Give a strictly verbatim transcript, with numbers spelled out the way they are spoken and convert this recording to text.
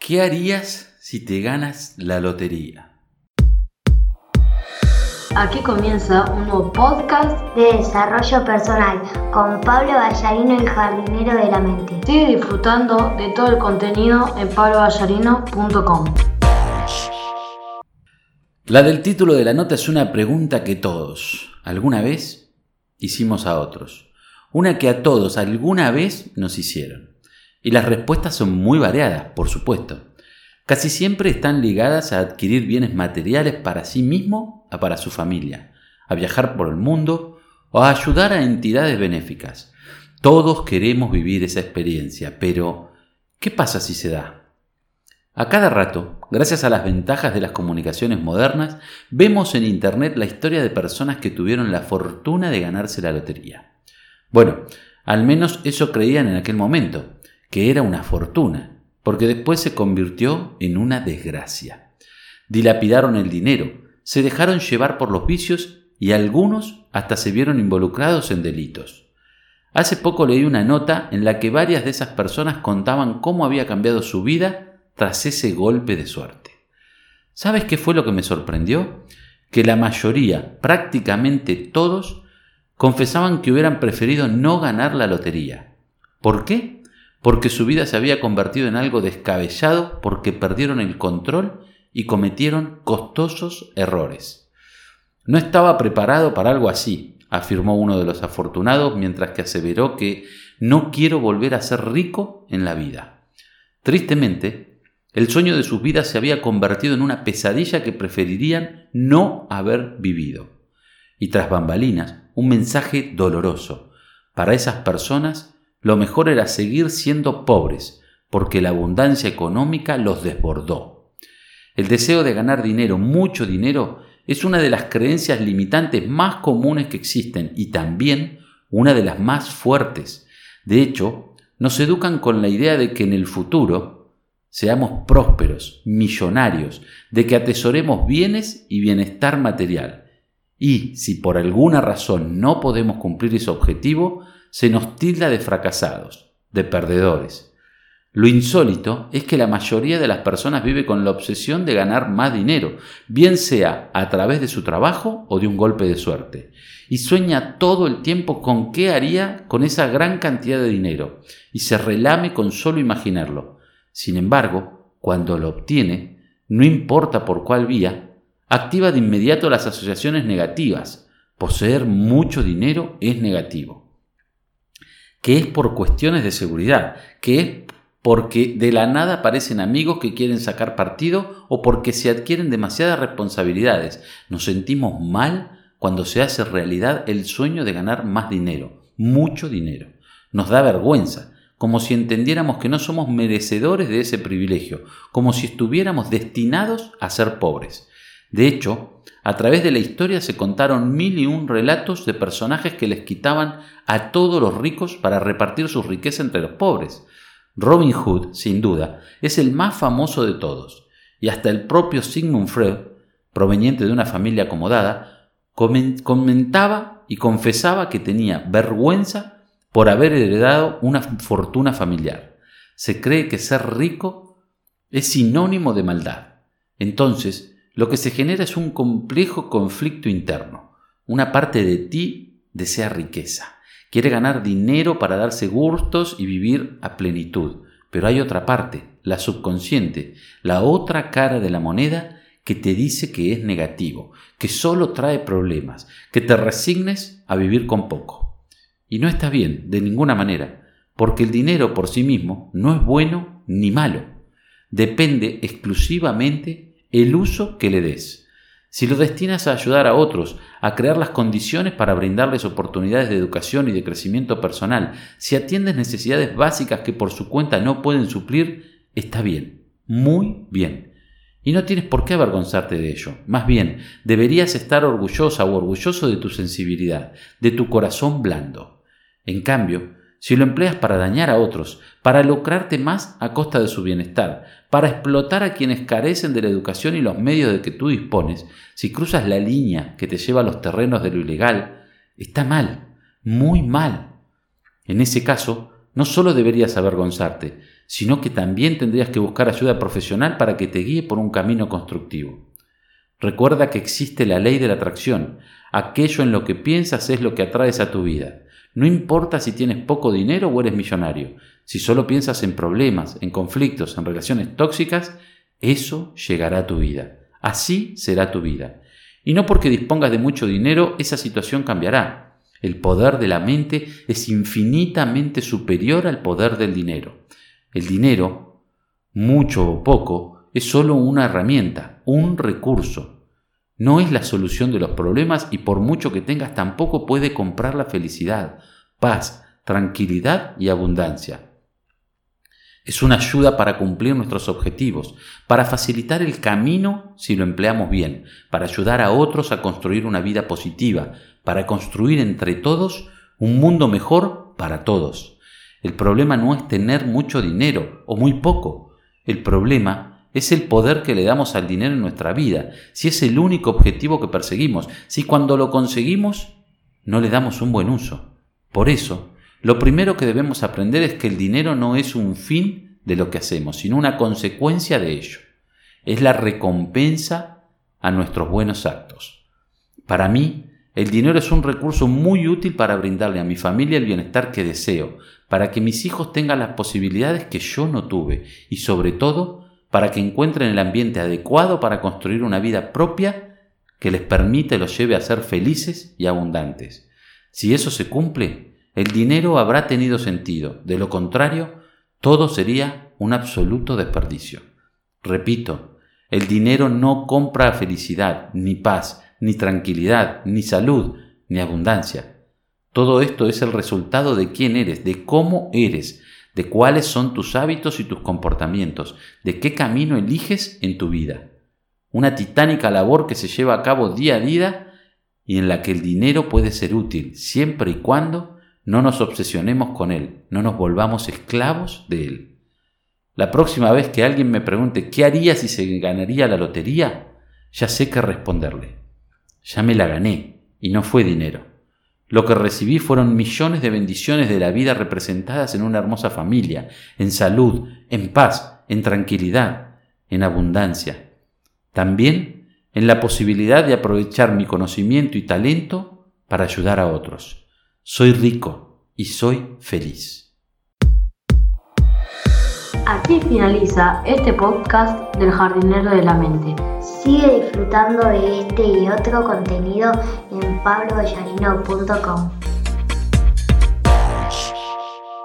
¿Qué harías si te ganas la lotería? Aquí comienza un nuevo podcast de desarrollo personal con Pablo Ballarino, el jardinero de la mente. Sigue disfrutando de todo el contenido en pablo ballarino punto com. La del título de la nota es una pregunta que todos, alguna vez, hicimos a otros. Una que a todos alguna vez nos hicieron. Y las respuestas son muy variadas, por supuesto. Casi siempre están ligadas a adquirir bienes materiales para sí mismo o para su familia, a viajar por el mundo o a ayudar a entidades benéficas. Todos queremos vivir esa experiencia, pero ¿qué pasa si se da? A cada rato, gracias a las ventajas de las comunicaciones modernas, vemos en internet la historia de personas que tuvieron la fortuna de ganarse la lotería. Bueno, al menos eso creían en aquel momento, que era una fortuna, porque después se convirtió en una desgracia. Dilapidaron el dinero, se dejaron llevar por los vicios y algunos hasta se vieron involucrados en delitos. Hace poco leí una nota en la que varias de esas personas contaban cómo había cambiado su vida tras ese golpe de suerte. ¿Sabes qué fue lo que me sorprendió? Que la mayoría, prácticamente todos, confesaban que hubieran preferido no ganar la lotería. ¿Por qué? Porque su vida se había convertido en algo descabellado porque perdieron el control y cometieron costosos errores. No estaba preparado para algo así, afirmó uno de los afortunados, mientras que aseveró que no quiero volver a ser rico en la vida. Tristemente, el sueño de sus vidas se había convertido en una pesadilla que preferirían no haber vivido. Y tras bambalinas, un mensaje doloroso. Para esas personas, lo mejor era seguir siendo pobres, porque la abundancia económica los desbordó. El deseo de ganar dinero, mucho dinero, es una de las creencias limitantes más comunes que existen y también una de las más fuertes. De hecho, nos educan con la idea de que en el futuro seamos prósperos, millonarios, de que atesoremos bienes y bienestar material. Y si por alguna razón no podemos cumplir ese objetivo, se nos tilda de fracasados, de perdedores. Lo insólito es que la mayoría de las personas vive con la obsesión de ganar más dinero, bien sea a través de su trabajo o de un golpe de suerte, y sueña todo el tiempo con qué haría con esa gran cantidad de dinero, y se relame con solo imaginarlo. Sin embargo, cuando lo obtiene, no importa por cuál vía, activa de inmediato las asociaciones negativas. Poseer mucho dinero es negativo. Que es por cuestiones de seguridad, que es porque de la nada aparecen amigos que quieren sacar partido o porque se adquieren demasiadas responsabilidades. Nos sentimos mal cuando se hace realidad el sueño de ganar más dinero, mucho dinero. Nos da vergüenza, como si entendiéramos que no somos merecedores de ese privilegio, como si estuviéramos destinados a ser pobres. De hecho, a través de la historia se contaron mil y un relatos de personajes que les quitaban a todos los ricos para repartir su riqueza entre los pobres. Robin Hood, sin duda, es el más famoso de todos, y hasta el propio Sigmund Freud, proveniente de una familia acomodada, comentaba y confesaba que tenía vergüenza por haber heredado una fortuna familiar. Se cree que ser rico es sinónimo de maldad. Entonces, lo que se genera es un complejo conflicto interno. Una parte de ti desea riqueza. Quiere ganar dinero para darse gustos y vivir a plenitud. Pero hay otra parte, la subconsciente, la otra cara de la moneda que te dice que es negativo, que solo trae problemas, que te resignes a vivir con poco. Y no está bien, de ninguna manera, porque el dinero por sí mismo no es bueno ni malo. Depende exclusivamente el uso que le des. Si lo destinas a ayudar a otros, a crear las condiciones para brindarles oportunidades de educación y de crecimiento personal, si atiendes necesidades básicas que por su cuenta no pueden suplir, está bien, muy bien. Y no tienes por qué avergonzarte de ello. Más bien, deberías estar orgullosa o orgulloso de tu sensibilidad, de tu corazón blando. En cambio, si lo empleas para dañar a otros, para lucrarte más a costa de su bienestar, para explotar a quienes carecen de la educación y los medios de que tú dispones, si cruzas la línea que te lleva a los terrenos de lo ilegal, está mal, muy mal. En ese caso, no solo deberías avergonzarte, sino que también tendrías que buscar ayuda profesional para que te guíe por un camino constructivo. Recuerda que existe la ley de la atracción. Aquello en lo que piensas es lo que atraes a tu vida. No importa si tienes poco dinero o eres millonario. Si solo piensas en problemas, en conflictos, en relaciones tóxicas, eso llegará a tu vida. Así será tu vida. Y no porque dispongas de mucho dinero, esa situación cambiará. El poder de la mente es infinitamente superior al poder del dinero. El dinero, mucho o poco, es solo una herramienta, un recurso. No es la solución de los problemas y por mucho que tengas tampoco puede comprar la felicidad, paz, tranquilidad y abundancia. Es una ayuda para cumplir nuestros objetivos, para facilitar el camino si lo empleamos bien, para ayudar a otros a construir una vida positiva, para construir entre todos un mundo mejor para todos. El problema no es tener mucho dinero o muy poco. El problema es el poder que le damos al dinero en nuestra vida, si es el único objetivo que perseguimos, si cuando lo conseguimos no le damos un buen uso. Por eso, lo primero que debemos aprender es que el dinero no es un fin de lo que hacemos, sino una consecuencia de ello. Es la recompensa a nuestros buenos actos. Para mí, el dinero es un recurso muy útil para brindarle a mi familia el bienestar que deseo, para que mis hijos tengan las posibilidades que yo no tuve y sobre todo para que encuentren el ambiente adecuado para construir una vida propia que les permite y los lleve a ser felices y abundantes. Si eso se cumple, el dinero habrá tenido sentido. De lo contrario, todo sería un absoluto desperdicio. Repito, el dinero no compra felicidad, ni paz, ni tranquilidad, ni salud, ni abundancia. Todo esto es el resultado de quién eres, de cómo eres, de cuáles son tus hábitos y tus comportamientos, de qué camino eliges en tu vida. Una titánica labor que se lleva a cabo día a día y en la que el dinero puede ser útil siempre y cuando no nos obsesionemos con él, no nos volvamos esclavos de él. La próxima vez que alguien me pregunte qué haría si se ganaría la lotería, ya sé qué responderle. Ya me la gané y no fue dinero. Lo que recibí fueron millones de bendiciones de la vida representadas en una hermosa familia, en salud, en paz, en tranquilidad, en abundancia. También en la posibilidad de aprovechar mi conocimiento y talento para ayudar a otros. Soy rico y soy feliz. Así finaliza este podcast del Jardinero de la Mente. Sigue disfrutando de este y otro contenido en pablo vallarino punto com.